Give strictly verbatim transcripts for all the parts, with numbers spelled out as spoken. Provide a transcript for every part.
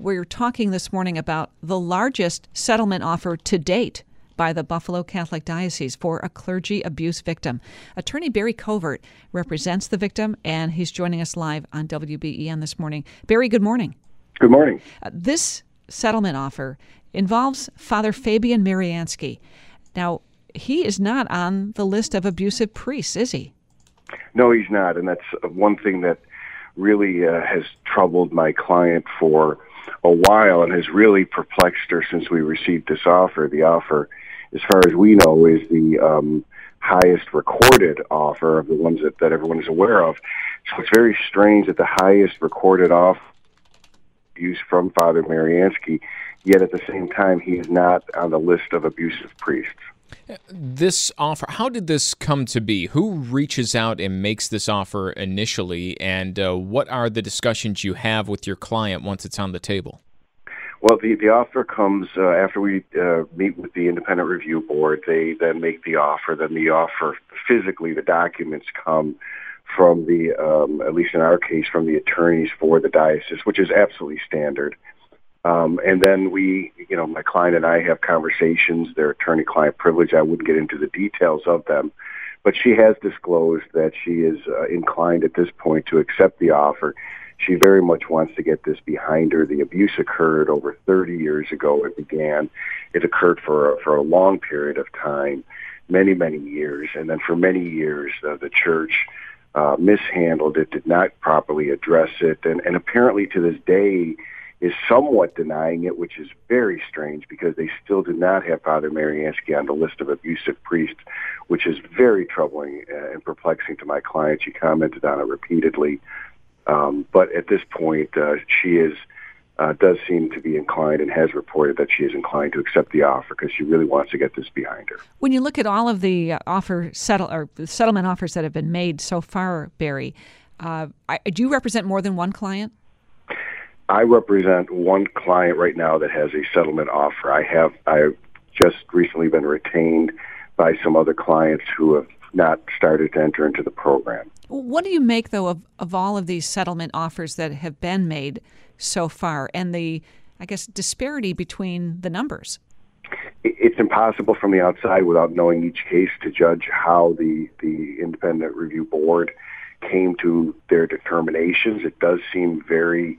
we're talking this morning about the largest settlement offer to date by the Buffalo Catholic Diocese for a clergy abuse victim. Attorney Barry Covert represents the victim, and he's joining us live on W B E N this morning. Barry, good morning. Good morning. Uh, this settlement offer involves Father Fabian Mariansky. Now, he is not on the list of abusive priests, is he? No, he's not, and that's one thing that really uh, has troubled my client for a while and has really perplexed her since we received this offer. The offer, as far as we know, is the um, highest recorded offer of the ones that, that everyone is aware of. So it's very strange that the highest recorded offer used from Father Mariansky, yet at the same time he is not on the list of abusive priests. This offer, how did this come to be? Who reaches out and makes this offer initially, and uh, what are the discussions you have with your client once it's on the table? Well, the, the offer comes uh, after we uh, meet with the Independent Review Board. They then make the offer. Then the offer, physically, the documents come from the, um, at least in our case, from the attorneys for the diocese, which is absolutely standard. Um, and then we, you know, my client and I have conversations. They're attorney-client privilege. I wouldn't get into the details of them. But she has disclosed that she is uh, inclined at this point to accept the offer. She very much wants to get this behind her. The abuse occurred over thirty years ago. It began. It occurred for, for a long period of time, many, many years. And then for many years, uh, the church uh, mishandled it, did not properly address it. And, and apparently to this day, is somewhat denying it, which is very strange because they still do not have Father Mariansky on the list of abusive priests, which is very troubling and perplexing to my client. She commented on it repeatedly. Um, but at this point, uh, she is uh, does seem to be inclined and has reported that she is inclined to accept the offer because she really wants to get this behind her. When you look at all of the uh, offer settle or settlement offers that have been made so far, Barry, uh, I, do you represent more than one client? I represent one client right now that has a settlement offer. I have I've just recently been retained by some other clients who have not started to enter into the program. What do you make, though, of, of all of these settlement offers that have been made so far and the, I guess, disparity between the numbers? It's impossible from the outside without knowing each case to judge how the, the Independent Review Board came to their determinations. It does seem very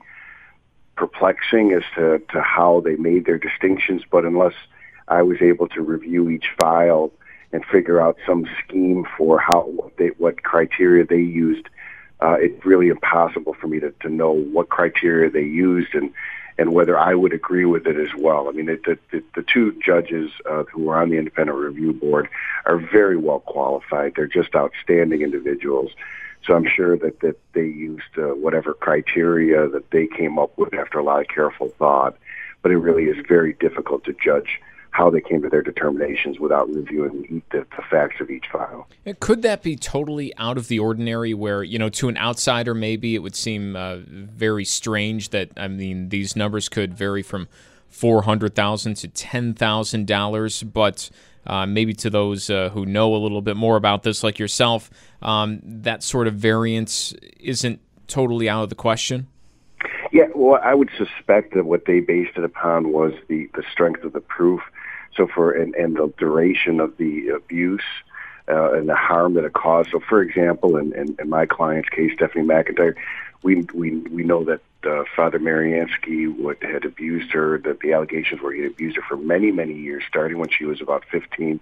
perplexing as to, to how they made their distinctions, but unless I was able to review each file and figure out some scheme for how what, they, what criteria they used, uh, it's really impossible for me to, to know what criteria they used and, and whether I would agree with it as well. I mean, it, the, the, the two judges uh, who are on the Independent Review Board are very well qualified. They're just outstanding individuals. So I'm sure that, that they used uh, whatever criteria that they came up with after a lot of careful thought. But it really is very difficult to judge how they came to their determinations without reviewing the, the facts of each file. Could that be totally out of the ordinary where, you know, to an outsider maybe it would seem uh, very strange that, I mean, these numbers could vary from four hundred thousand dollars to ten thousand dollars, but Uh, maybe to those uh, who know a little bit more about this, like yourself, um, that sort of variance isn't totally out of the question? Yeah, well, I would suspect that what they based it upon was the, the strength of the proof. So for and, and the duration of the abuse uh, and the harm that it caused. So, for example, in, in, in my client's case, Stephanie McIntyre, we we we know that uh, Father Mariansky would, had abused her. That the allegations were he had abused her for many many years, starting when she was about fifteen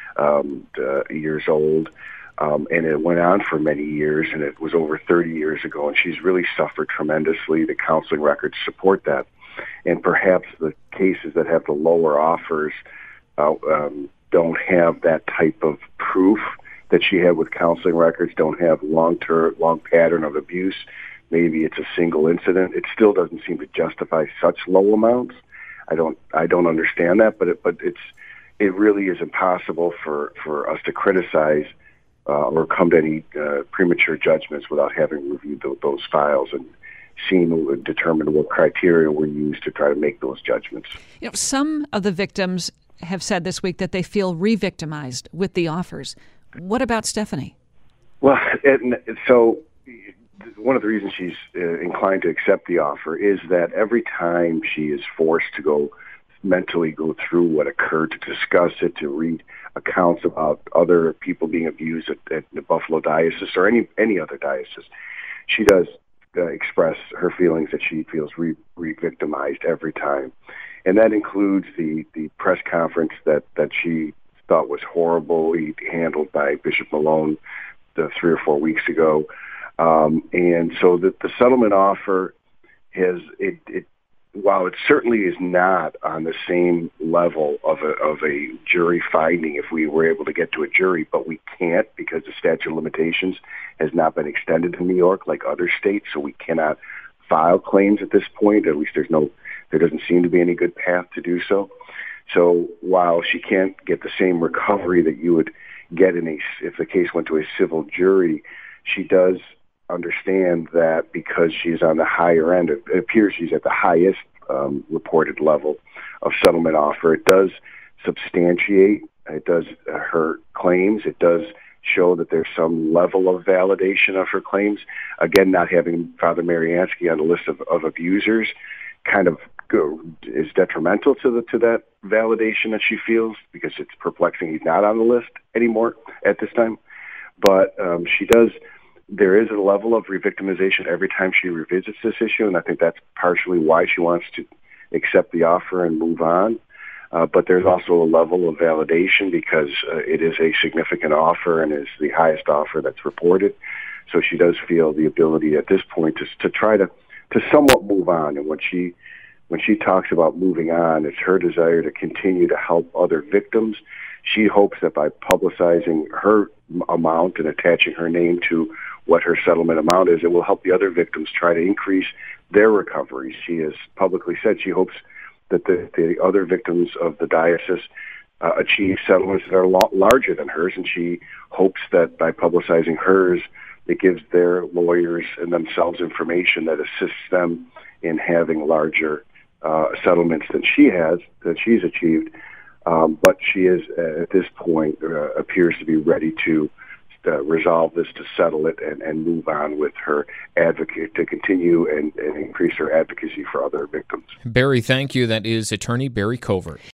um, uh, years old, um, and it went on for many years. And it was over thirty years ago, and she's really suffered tremendously. The counseling records support that, and perhaps the cases that have the lower offers uh, um, don't have that type of proof that she had with counseling records. Don't have long term long pattern of abuse. Maybe it's a single incident. It still doesn't seem to justify such low amounts. I don't, I don't understand that, but it, but it's, it really is impossible for, for us to criticize uh, or come to any uh, premature judgments without having reviewed th- those files and seen, determined what criteria were used to try to make those judgments. You know, some of the victims have said this week that they feel re-victimized with the offers. What about Stephanie? Well, and so one of the reasons she's uh, inclined to accept the offer is that every time she is forced to go mentally go through what occurred, to discuss it, to read accounts about other people being abused at, at the Buffalo Diocese or any any other diocese, she does uh, express her feelings that she feels re, re-victimized every time. And that includes the, the press conference that, that she thought was horribly handled by Bishop Malone the three or four weeks ago. Um, and so the, the settlement offer has, it, it, while it certainly is not on the same level of a, of a jury finding if we were able to get to a jury, but we can't because the statute of limitations has not been extended in New York like other states, so we cannot file claims at this point. At least there's no, there doesn't seem to be any good path to do so. So while she can't get the same recovery that you would get in a, if the case went to a civil jury, she does understand that because she's on the higher end, it appears she's at the highest um, reported level of settlement offer. It does substantiate, it does uh, her claims, it does show that there's some level of validation of her claims. Again, not having Father Mariansky on the list of, of abusers kind of go, is detrimental to the to that validation that she feels, because it's perplexing he's not on the list anymore at this time. But um, she does, there is a level of revictimization every time she revisits this issue, and I think that's partially why she wants to accept the offer and move on. Uh, but there's also a level of validation because uh, it is a significant offer and is the highest offer that's reported. So she does feel the ability at this point to, to try to, to somewhat move on. And when she, when she talks about moving on, it's her desire to continue to help other victims. She hopes that by publicizing her amount and attaching her name to what her settlement amount is, it will help the other victims try to increase their recovery. She has publicly said she hopes that the, the other victims of the diocese uh, achieve settlements that are lo- larger than hers, and she hopes that by publicizing hers, it gives their lawyers and themselves information that assists them in having larger uh, settlements than she has, that she's achieved. Um, but she is, uh, at this point, uh, appears to be ready to Uh, resolve this, to settle it, and, and move on with her advocate, to continue and, and increase her advocacy for other victims. Barry, thank you. That is attorney Barry Covert.